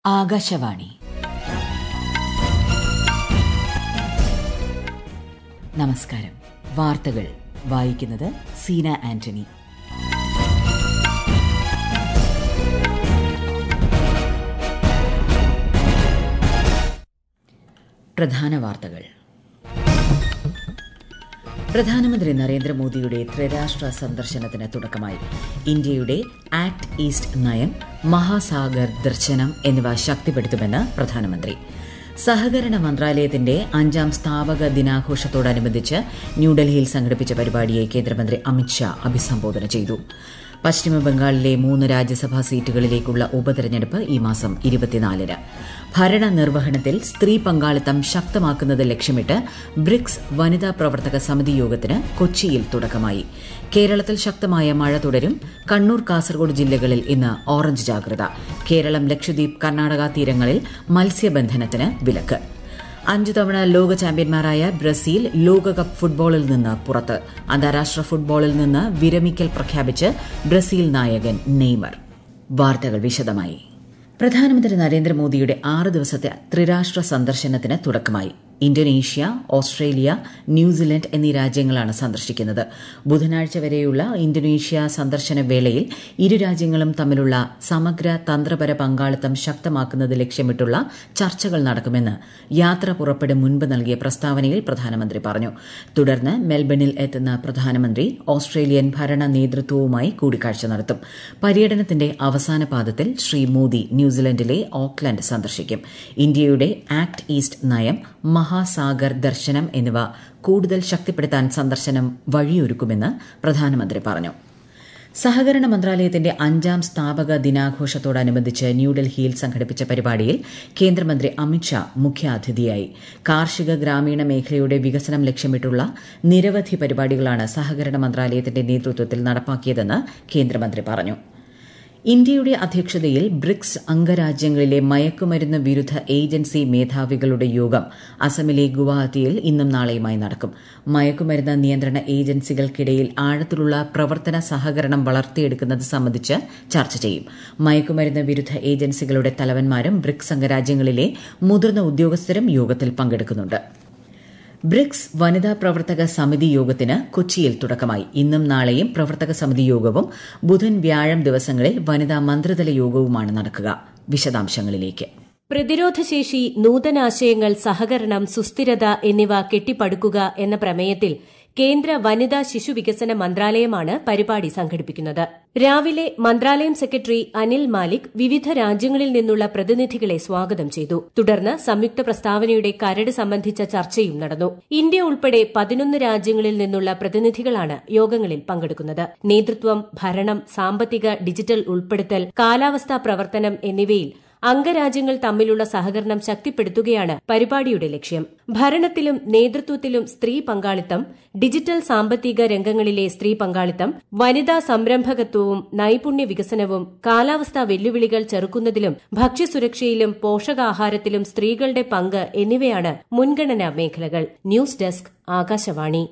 ആകാശവാണി. നമസ്കാരം. വാർത്തകൾ വായിക്കുന്നത് സീന ആന്റണി. പ്രധാന വാർത്തകൾ. പ്രധാനമന്ത്രി നരേന്ദ്രമോദിയുടെ ത്രിരാഷ്ട്ര സന്ദർശനത്തിന് തുടക്കമായി. ഇന്ത്യയുടെ ആക്ട് ഈസ്റ്റ് നയം, മഹാസാഗർ ദർശനം എന്നിവ ശക്തിപ്പെടുത്തുമെന്ന് പ്രധാനമന്ത്രി. സഹകരണ മന്ത്രാലയത്തിന്റെ 5ാം സ്ഥാപക ദിനാഘോഷത്തോടനുബന്ധിച്ച് ന്യൂഡൽഹിയിൽ സംഘടിപ്പിച്ച പരിപാടിയെ കേന്ദ്രമന്ത്രി അമിത്ഷാ അഭിസംബോധന ചെയ്തു. പശ്ചിമബംഗാളിലെ 3 രാജ്യസഭാ സീറ്റുകളിലേക്കുള്ള ഉപതെരഞ്ഞെടുപ്പ് ഈ മാസം 24-ന്. ഭരണനിർവഹണത്തിൽ സ്ത്രീ പങ്കാളിത്തം ശക്തമാക്കുന്നത് ലക്ഷ്യമിട്ട് ബ്രിക്സ് വനിതാ പ്രവർത്തക സമിതി യോഗത്തിന് കൊച്ചിയിൽ തുടക്കമായി. കേരളത്തിൽ ശക്തമായ മഴ തുടരും. കണ്ണൂർ, കാസർഗോഡ് ജില്ലകളിൽ ഇന്ന് ഓറഞ്ച് ജാഗ്രത. കേരളം, ലക്ഷദ്വീപ്, കർണാടക തീരങ്ങളിൽ മത്സ്യബന്ധനത്തിന് വിലക്ക്. 5 തവണ ലോക ചാമ്പ്യന്മാരായ ബ്രസീൽ ലോകകപ്പ് ഫുട്ബോളിൽ നിന്ന് പുറത്ത്. അന്താരാഷ്ട്ര ഫുട്ബോളിൽ നിന്ന് വിരമിക്കൽ പ്രഖ്യാപിച്ച് ബ്രസീൽ നായകൻ നെയ്മർ. വാർത്തകൾ വിശദമായി. പ്രധാനമന്ത്രി നരേന്ദ്രമോദിയുടെ 6 ദിവസത്തെ ത്രിരാഷ്ട്ര സന്ദർശനത്തിന് തുടക്കമായി. ഇന്തോനേഷ്യ, ഓസ്ട്രേലിയ, ന്യൂസിലൻഡ് എന്നീ രാജ്യങ്ങളാണ് സന്ദർശിക്കുന്നത്. ബുധനാഴ്ച വരെയുള്ള ഇന്തോനേഷ്യ സന്ദർശന വേളയിൽ ഇരു രാജ്യങ്ങളും തമ്മിലുള്ള സമഗ്ര തന്ത്രപര പങ്കാളിത്തം ശക്തമാക്കുന്നത് ലക്ഷ്യമിട്ടുള്ള ചർച്ചകൾ നടക്കുമെന്ന് യാത്ര പുറപ്പെടും മുൻപ് നൽകിയ പ്രസ്താവനയിൽ പ്രധാനമന്ത്രി പറഞ്ഞു. തുടർന്ന് മെൽബണിൽ എത്തുന്ന പ്രധാനമന്ത്രി ഓസ്ട്രേലിയൻ ഭരണ നേതൃത്വവുമായി കൂടിക്കാഴ്ച നടത്തും. പര്യടനത്തിന്റെ അവസാന പാദത്തിൽ ശ്രീ മോദി ന്യൂസിലൻഡിലെ ഓക്ലൻഡ് സന്ദർശിക്കും. ഇന്ത്യയുടെ ആക്ട് ഈസ്റ്റ് നയം, മഹാസാഗർ ദർശനം എന്നിവ കൂടുതൽ ശക്തിപ്പെടുത്താൻ സന്ദർശനം വഴിയൊരുക്കുമെന്ന് പ്രധാനമന്ത്രി പറഞ്ഞു. സഹകരണ മന്ത്രാലയത്തിന്റെ 5ാം സ്ഥാപക ദിനാഘോഷത്തോടനുബന്ധിച്ച് ന്യൂഡൽഹിയിൽ സംഘടിപ്പിച്ച പരിപാടിയിൽ കേന്ദ്രമന്ത്രി അമിത്ഷാ മുഖ്യാതിഥിയായി. കാർഷിക ഗ്രാമീണ മേഖലയുടെ വികസനം ലക്ഷ്യമിട്ടുള്ള നിരവധി പരിപാടികളാണ് സഹകരണ മന്ത്രാലയത്തിന്റെ നേതൃത്വത്തിൽ നടപ്പാക്കിയതെന്ന് കേന്ദ്രമന്ത്രി പറഞ്ഞു. ഇന്ത്യയുടെ അധ്യക്ഷതയിൽ ബ്രിക്സ് അംഗരാജ്യങ്ങളിലെ മയക്കുമരുന്ന് വിരുദ്ധ ഏജൻസി മേധാവികളുടെ യോഗം അസമിലെ ഗുവാഹത്തിയിൽ ഇന്നും നാളെയുമായി നടക്കും. മയക്കുമരുന്ന് നിയന്ത്രണ ഏജൻസികൾക്കിടയിൽ ആഴത്തിലുള്ള പ്രവർത്തന സഹകരണം വളർത്തിയെടുക്കുന്നത് സംബന്ധിച്ച് ചർച്ച ചെയ്യും. മയക്കുമരുന്ന് വിരുദ്ധ ഏജൻസികളുടെ തലവന്മാരും ബ്രിക്സ് അംഗരാജ്യങ്ങളിലെ മുതിർന്ന ഉദ്യോഗസ്ഥരും യോഗത്തിൽ പങ്കെടുക്കുന്നുണ്ട്. ബ്രിക്സ് വനിതാ പ്രവർത്തക സമിതി യോഗത്തിന് കൊച്ചിയിൽ തുടക്കമായി. ഇന്നും നാളെയും പ്രവർത്തക സമിതി യോഗവും ബുധൻ, വ്യാഴം ദിവസങ്ങളിൽ വനിതാ മന്ത്രിതല യോഗവുമാണ് നടക്കുക. വിശദാംശങ്ങളിലേക്ക്. പ്രതിരോധശേഷി, നൂതനാശയങ്ങൾ, സഹകരണം, സുസ്ഥിരത എന്നിവ കെട്ടിപ്പടുക്കുക എന്ന പ്രമേയത്തിൽ കേന്ദ്ര വനിതാ ശിശുവികസന മന്ത്രാലയമാണ് പരിപാടി സംഘടിപ്പിക്കുന്നത്. രാവിലെ മന്ത്രാലയം സെക്രട്ടറി അനിൽ മാലിക് വിവിധ രാജ്യങ്ങളിൽ നിന്നുള്ള പ്രതിനിധികളെ സ്വാഗതം ചെയ്തു. തുടർന്ന് സംയുക്ത പ്രസ്താവനയുടെ കരട് സംബന്ധിച്ച ചർച്ചയും നടന്നു. ഇന്ത്യ ഉൾപ്പെടെ 11 രാജ്യങ്ങളിൽ നിന്നുള്ള പ്രതിനിധികളാണ് യോഗങ്ങളിൽ പങ്കെടുക്കുന്നത്. നേതൃത്വം, ഭരണം, സാമ്പത്തിക, ഡിജിറ്റൽ ഉൾപ്പെടുത്തൽ, കാലാവസ്ഥാ പ്രവർത്തനം എന്നിവയിൽ അംഗരാജ്യങ്ങൾ തമ്മിലുള്ള സഹകരണം ശക്തിപ്പെടുത്തുകയാണ് പരിപാടിയുടെ ലക്ഷ്യം. ഭരണത്തിലും നേതൃത്വത്തിലും സ്ത്രീ പങ്കാളിത്തം, ഡിജിറ്റൽ സാമ്പത്തിക രംഗങ്ങളിലെ സ്ത്രീ പങ്കാളിത്തം, വനിതാ സംരംഭകത്വവും നൈപുണ്യ വികസനവും, കാലാവസ്ഥാ വെല്ലുവിളികൾ ചെറുക്കുന്നതിലും ഭക്ഷ്യസുരക്ഷയിലും പോഷകാഹാരത്തിലും സ്ത്രീകളുടെ പങ്ക് എന്നിവയാണ് മുൻഗണനാ മേഖലകൾ. News desk, Akashvani.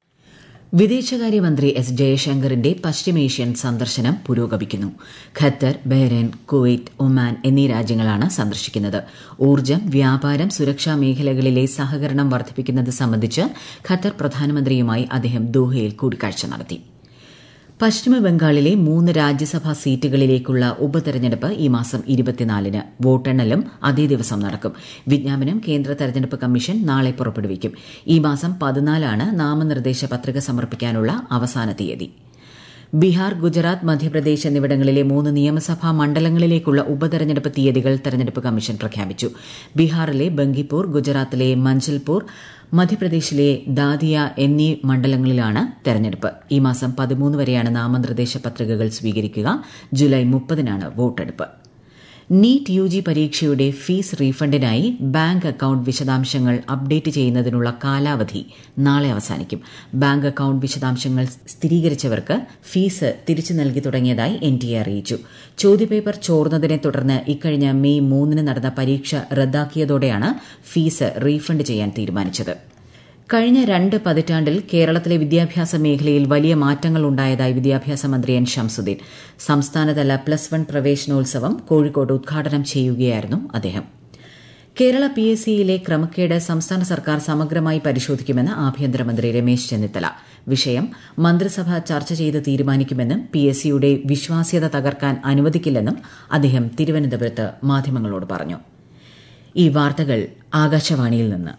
വിദേശകാര്യമന്ത്രി എസ് ജയശങ്കറിന്റെ പശ്ചിമേഷ്യൻ സന്ദർശനം പുരോഗമിക്കുന്നു. ഖത്തർ, ബഹ്റൈൻ, കുവൈറ്റ്, ഒമാൻ എന്നീ രാജ്യങ്ങളാണ് സന്ദർശിക്കുന്നത്. ഊർജ്ജം, വ്യാപാരം, സുരക്ഷാ മേഖലകളിലെ സഹകരണം വർദ്ധിപ്പിക്കുന്നത് സംബന്ധിച്ച് ഖത്തർ പ്രധാനമന്ത്രിയുമായി അദ്ദേഹം ദോഹയിൽ കൂടിക്കാഴ്ച നടത്തി. പശ്ചിമബംഗാളിലെ 3 രാജ്യസഭാ സീറ്റുകളിലേക്കുള്ള ഉപതെരഞ്ഞെടുപ്പ് ഈ മാസം 24-ന്. വോട്ടെണ്ണലും അതേ ദിവസം നടക്കും. വിജ്ഞാപനം കേന്ദ്ര തെരഞ്ഞെടുപ്പ് കമ്മീഷൻ നാളെ പുറപ്പെടുവിക്കും. ഈ മാസം 14-നാണ് നാമനിർദ്ദേശ പത്രിക സമർപ്പിക്കാനുള്ള അവസാന തീയതി. ബീഹാർ, ഗുജറാത്ത്, മധ്യപ്രദേശ് എന്നിവിടങ്ങളിലെ 3 നിയമസഭാ മണ്ഡലങ്ങളിലേക്കുള്ള ഉപതെരഞ്ഞെടുപ്പ് തീയതികൾ തെരഞ്ഞെടുപ്പ് കമ്മീഷൻ പ്രഖ്യാപിച്ചു. ബീഹാറിലെ ബങ്കിപ്പൂർ, ഗുജറാത്തിലെ മഞ്ചൽപൂർ, മധ്യപ്രദേശിലെ ദാതിയ എന്നീ മണ്ഡലങ്ങളിലാണ് തെരഞ്ഞെടുപ്പ്. ഈ മാസം 13 വരെയാണ് നാമനിർദ്ദേശ പത്രികകൾ സ്വീകരിക്കുക. ജൂലൈ 30-നാണ് വോട്ടെടുപ്പ്. നീറ്റ് യുജി പരീക്ഷയുടെ ഫീസ് റീഫണ്ടിനായി ബാങ്ക് അക്കൌണ്ട് വിശദാംശങ്ങൾ അപ്ഡേറ്റ് ചെയ്യുന്നതിനുള്ള കാലാവധി നാളെ അവസാനിക്കും. ബാങ്ക് അക്കൌണ്ട് വിശദാംശങ്ങൾ സ്ഥിരീകരിച്ചവർക്ക് ഫീസ് തിരിച്ചു നൽകി തുടങ്ങിയതായി NTA അറിയിച്ചു. ചോദ്യപേപ്പർ ചോർന്നതിനെ തുടർന്ന് ഇക്കഴിഞ്ഞ മെയ് 3-ന് നടന്ന പരീക്ഷ റദ്ദാക്കിയതോടെയാണ് ഫീസ് റീഫണ്ട് ചെയ്യാൻ തീരുമാനിച്ചത്. കഴിഞ്ഞ 2 പതിറ്റാണ്ടിൽ കേരളത്തിലെ വിദ്യാഭ്യാസ മേഖലയിൽ വലിയ മാറ്റങ്ങൾ ഉണ്ടായതായി വിദ്യാഭ്യാസ മന്ത്രി എൻ ശംസുദ്ദീൻ. സംസ്ഥാനതല +1 പ്രവേശനോത്സവം കോഴിക്കോട് ഉദ്ഘാടനം ചെയ്യുകയായിരുന്നു അദ്ദേഹം. കേരള PSCയിലെ ക്രമക്കേട് സംസ്ഥാന സർക്കാർ സമഗ്രമായി പരിശോധിക്കുമെന്ന് ആഭ്യന്തരമന്ത്രി രമേശ് ചെന്നിത്തല. വിഷയം മന്ത്രിസഭ ചർച്ച ചെയ്ത് തീരുമാനിക്കുമെന്നും PSCയുടെ വിശ്വാസ്യത തകർക്കാൻ അനുവദിക്കില്ലെന്നും അദ്ദേഹം തിരുവനന്തപുരത്ത് മാധ്യമങ്ങളോട് പറഞ്ഞു. ഈ വാർത്തകൾ ആകാശവാണിയിൽ നിന്ന്.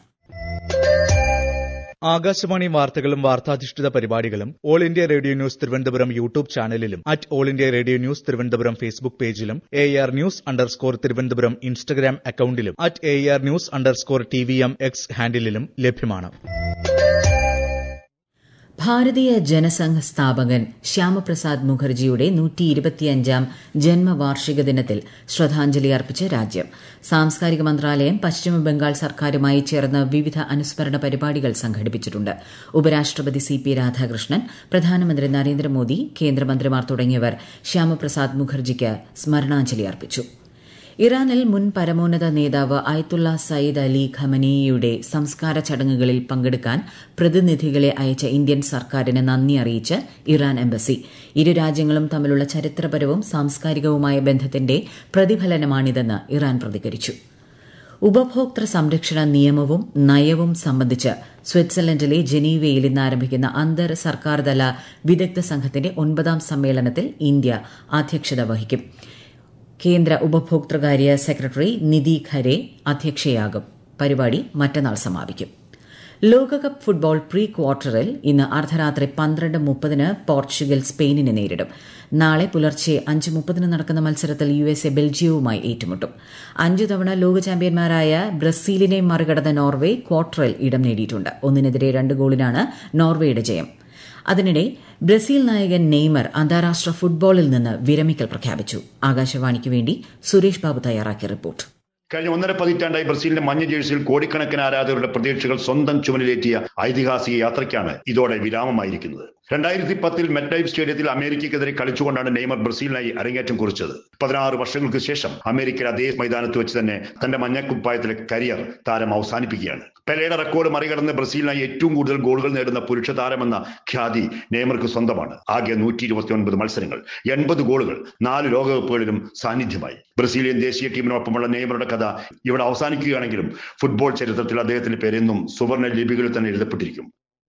ആകാശവാണി വാർത്തകളും വാർത്താധിഷ്ഠിത പരിപാടികളും all India radio news Thiruvananthapuram YouTube ചാനലിലും all India radio news Thiruvananthapuram Facebook പേജിലും AR News_ തിരുവനന്തപുരം ഇൻസ്റ്റഗ്രാം അക്കൌണ്ടിലും AR News_TVM X ഹാൻഡിലും ലഭ്യമാണ്. ഭാരതീയ ജനസംഘ് സ്ഥാപകൻ ശ്യാമപ്രസാദ് മുഖർജിയുടെ 125ാം ജന്മവാർഷിക ദിനത്തിൽ ശ്രദ്ധാഞ്ജലി അർപ്പിച്ച് രാജ്യം. സാംസ്കാരിക മന്ത്രാലയം പശ്ചിമബംഗാൾ സർക്കാരുമായി ചേർന്ന് വിവിധ അനുസ്മരണ പരിപാടികൾ സംഘടിപ്പിച്ചിട്ടുണ്ട്. ഉപരാഷ്ട്രപതി CP രാധാകൃഷ്ണൻ, പ്രധാനമന്ത്രി നരേന്ദ്രമോദി, കേന്ദ്രമന്ത്രിമാർ തുടങ്ങിയവർ ശ്യാമപ്രസാദ് മുഖർജിക്ക് സ്മരണാഞ്ജലി അർപ്പിച്ചു. ഇറാനിൽ മുൻ പരമോന്നത നേതാവ് അയത്തുള്ള സയ്യിദ് അലി ഖമനേയിയുടെ സംസ്കാര ചടങ്ങുകളിൽ പങ്കെടുക്കാൻ പ്രതിനിധികളെ അയച്ച ഇന്ത്യൻ സർക്കാരിന് നന്ദി അറിയിച്ച് ഇറാൻ എംബസി. ഇരു രാജ്യങ്ങളും തമ്മിലുള്ള ചരിത്രപരവും സാംസ്കാരികവുമായ ബന്ധത്തിന്റെ പ്രതിഫലനമാണിതെന്ന് ഇറാൻ പ്രതികരിച്ചു. ഉപഭോക്തൃ സംരക്ഷണ നിയമവും നയവും സംബന്ധിച്ച് സ്വിറ്റ്സർലൻഡിലെ ജനീവയിൽ ഇന്ന് ആരംഭിക്കുന്ന അന്തർ സർക്കാർതല വിദഗ്ധ സംഘത്തിന്റെ 9ാം സമ്മേളനത്തിൽ ഇന്ത്യ അധ്യക്ഷത വഹിക്കും. കേന്ദ്ര ഉപഭോക്തൃകാര്യ സെക്രട്ടറി നിധി ഖരെ അധ്യക്ഷയാകും. പരിപാടി മറ്റന്നാൾ സമാപിക്കും. ലോകകപ്പ് ഫുട്ബോൾ പ്രീ ക്വാർട്ടറിൽ ഇന്ന് അർദ്ധരാത്രി 12:30 പോർച്ചുഗൽ സ്പെയിനിനെ നേരിടും. നാളെ പുലർച്ചെ 5:30 നടക്കുന്ന മത്സരത്തിൽ USA ബെൽജിയവുമായി ഏറ്റുമുട്ടും. 5 തവണ ലോക ചാമ്പ്യന്മാരായ ബ്രസീലിനെ മറികടന്ന നോർവേ ക്വാർട്ടറിൽ ഇടം നേടിയിട്ടുണ്ട്. 1-2 ഗോളിനാണ് നോർവേയുടെ ജയം. അതിനിടെ ബ്രസീൽ നായകൻ നെയ്മർ അന്താരാഷ്ട്ര ഫുട്ബോളിൽ നിന്ന് വിരമിക്കൽ പ്രഖ്യാപിച്ചു. ആകാശവാണിക്ക് വേണ്ടി സുരേഷ് ബാബു തയ്യാറാക്കിയ റിപ്പോർട്ട്. കഴിഞ്ഞ 1.5 പതിറ്റാണ്ടായി ബ്രസീലിന്റെ മഞ്ഞ ജേഴ്സിയിൽ കോടിക്കണക്കിന് ആരാധകരുടെ പ്രതീക്ഷകൾ സ്വന്തം ചുമലിലേറ്റിയ ഐതിഹാസിക യാത്രയ്ക്കാണ് ഇതോടെ വിരാമമായിരിക്കുന്നത്. 2010 മെറ്റ്ലൈഫ് സ്റ്റേഡിയത്തിൽ അമേരിക്കയ്ക്കെതിരെ കളിച്ചുകൊണ്ടാണ് നെയ്മർ ബ്രസീലിനായി അരങ്ങേറ്റം കുറിച്ചത്. 16 വർഷങ്ങൾക്ക് ശേഷം അമേരിക്കയിൽ അതേ മൈതാനത്ത് വെച്ച് തന്നെ തന്റെ മഞ്ഞക്കുപ്പായത്തിലെ കരിയർ താരം അവസാനിപ്പിക്കുകയാണ്. പെലെയുടെ റെക്കോർഡ് മറികടന്ന് ബ്രസീലിനായി ഏറ്റവും കൂടുതൽ ഗോളുകൾ നേടുന്ന പുരുഷ താരമെന്ന ഖ്യാതി നെയ്മർക്ക് സ്വന്തമാണ്. ആകെ 129 മത്സരങ്ങൾ, 80 ഗോളുകൾ, 4 ലോകകപ്പുകളിലും സാന്നിധ്യമായി. ബ്രസീലിയൻ ദേശീയ ടീമിനൊപ്പമുള്ള നെയ്മറുടെ കഥ ഇവിടെ അവസാനിക്കുകയാണെങ്കിലും ഫുട്ബോൾ ചരിത്രത്തിൽ അദ്ദേഹത്തിന്റെ പേരെന്നും സുവർണ്ണ ലിപികളിൽ തന്നെ എഴുതപ്പെട്ടിരിക്കും.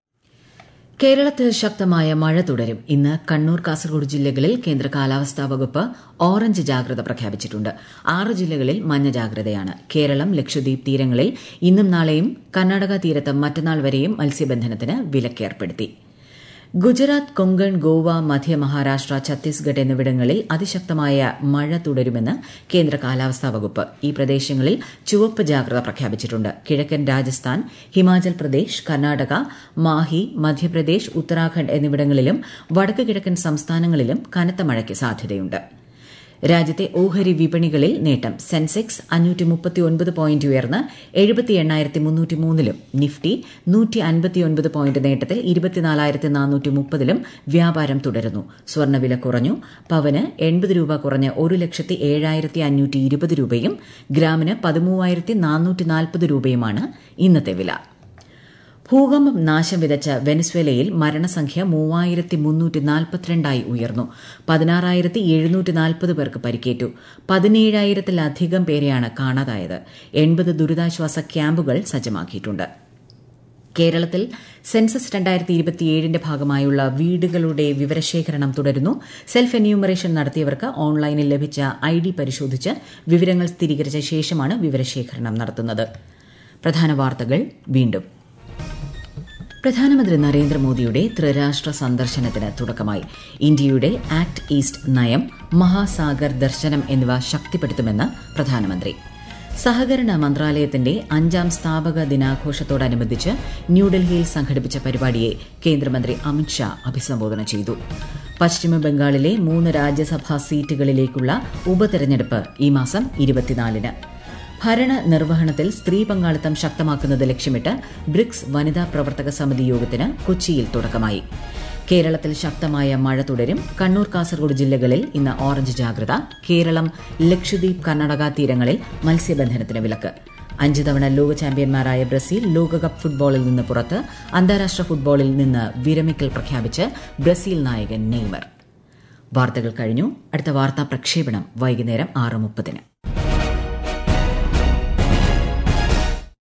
കേരളത്തിൽ ശക്തമായ മഴ തുടരും. ഇന്ന് കണ്ണൂർ, കാസർഗോഡ് ജില്ലകളിൽ കേന്ദ്ര കാലാവസ്ഥാ വകുപ്പ് ഓറഞ്ച് ജാഗ്രത പ്രഖ്യാപിച്ചിട്ടുണ്ട്. 6 ജില്ലകളിൽ മഞ്ഞ ജാഗ്രതയാണ്. കേരളം, ലക്ഷദ്വീപ് തീരങ്ങളിൽ ഇന്നും നാളെയും, കർണാടക തീരത്ത് മറ്റന്നാൾ വരെയും മത്സ്യബന്ധനത്തിന് വിലക്കേർപ്പെടുത്തി. ഗുജറാത്ത്, കൊങ്കൺ, ഗോവ, മധ്യ മഹാരാഷ്ട്ര, ഛത്തീസ്ഗഡ് എന്നിവിടങ്ങളിൽ അതിശക്തമായ മഴ തുടരുമെന്ന് കേന്ദ്ര കാലാവസ്ഥാ വകുപ്പ്. ഈ പ്രദേശങ്ങളിൽ ചുവപ്പ് ജാഗ്രത പ്രഖ്യാപിച്ചിട്ടുണ്ട്. കിഴക്കൻ രാജസ്ഥാൻ, ഹിമാചൽ പ്രദേശ്, കർണാടക, മാഹി, മധ്യപ്രദേശ്, ഉത്തരാഖണ്ഡ് എന്നിവിടങ്ങളിലും വടക്ക് കിഴക്കൻ സംസ്ഥാനങ്ങളിലും കനത്ത മഴയ്ക്ക് സാധ്യതയുണ്ട്. രാജ്യത്തെ ഓഹരി വിപണികളിൽ നേട്ടം. സെൻസെക്സ് 539 പോയിന്റ് ഉയർന്ന് 78,303-ലും, നിഫ്റ്റി 159 പോയിന്റ് നേട്ടത്തിൽ 24,430-ലും വ്യാപാരം തുടരുന്നു. സ്വർണ്ണവില കുറഞ്ഞു. പവന് 80 രൂപ കുറഞ്ഞ് 1,07,520 രൂപയും ഗ്രാമിന് 13,440 രൂപയുമാണ് ഇന്നത്തെ വില. ഭൂകമ്പം നാശം വിതച്ച വെനസ്വേലയിൽ മരണസംഖ്യ 3,342 ഉയർന്നു. 16,740 പേർക്ക് പരിക്കേറ്റു. 17,000-ലധികം പേരെയാണ് കാണാതായത്. 80 ദുരിതാശ്വാസ ക്യാമ്പുകൾ സജ്ജമാക്കിയിട്ടുണ്ട്. കേരളത്തിൽ സെൻസസ് 2027ന്റെ ഭാഗമായുള്ള വീടുകളുടെ വിവരശേഖരണം തുടരുന്നു. സെൽഫ് എന്യൂമറേഷൻ നടത്തിയവർക്ക് ഓൺലൈനിൽ ലഭിച്ച ID പരിശോധിച്ച് വിവരങ്ങൾ സ്ഥിരീകരിച്ച ശേഷമാണ് വിവരശേഖരണം നടത്തുന്നത്. പ്രധാന വാർത്തകൾ വീണ്ടും. പ്രധാനമന്ത്രി നരേന്ദ്രമോദിയുടെ ത്രിരാഷ്ട്ര സന്ദർശനത്തിന് തുടക്കമായി. ഇന്ത്യയുടെ ആക്ട് ഈസ്റ്റ് നയം, മഹാസാഗർ ദർശനം എന്നിവ ശക്തിപ്പെടുത്തുമെന്ന് പ്രധാനമന്ത്രി. സഹകരണ മന്ത്രാലയത്തിന്റെ 5ാം സ്ഥാപക ദിനാഘോഷത്തോടനുബന്ധിച്ച് ന്യൂഡൽഹിയിൽ സംഘടിപ്പിച്ച പരിപാടിയെ കേന്ദ്രമന്ത്രി അമിത്ഷാ അഭിസംബോധന ചെയ്തു. പശ്ചിമബംഗാളിലെ 3 രാജ്യസഭാ സീറ്റുകളിലേക്കുള്ള ഉപതെരഞ്ഞെടുപ്പ് ഈ മാസം 24-ന്. ഭരണ നിർവഹണത്തിൽ സ്ത്രീ പങ്കാളിത്തം ശക്തമാക്കുന്നത് ലക്ഷ്യമിട്ട് ബ്രിക്സ് വനിതാ പ്രവർത്തക സമിതി യോഗത്തിന് കൊച്ചിയിൽ തുടക്കമായി. കേരളത്തിൽ ശക്തമായ മഴ തുടരും. കണ്ണൂർ, കാസർഗോഡ് ജില്ലകളിൽ ഇന്ന് ഓറഞ്ച് ജാഗ്രത. കേരളം, ലക്ഷദ്വീപ്, കർണാടക തീരങ്ങളിൽ മത്സ്യബന്ധനത്തിന് വിലക്ക്. 5 തവണ ലോക ചാമ്പ്യന്മാരായ ബ്രസീൽ ലോകകപ്പ് ഫുട്ബോളിൽ നിന്ന് പുറത്ത്. അന്താരാഷ്ട്ര ഫുട്ബോളിൽ നിന്ന് വിരമിക്കൽ പ്രഖ്യാപിച്ച് ബ്രസീൽ നായകൻ നെയ്മർ. വാർത്തകൾ കഴിഞ്ഞു. അടുത്ത വാർത്താ പ്രക്ഷേപണം വൈകുന്നേരം 6:30.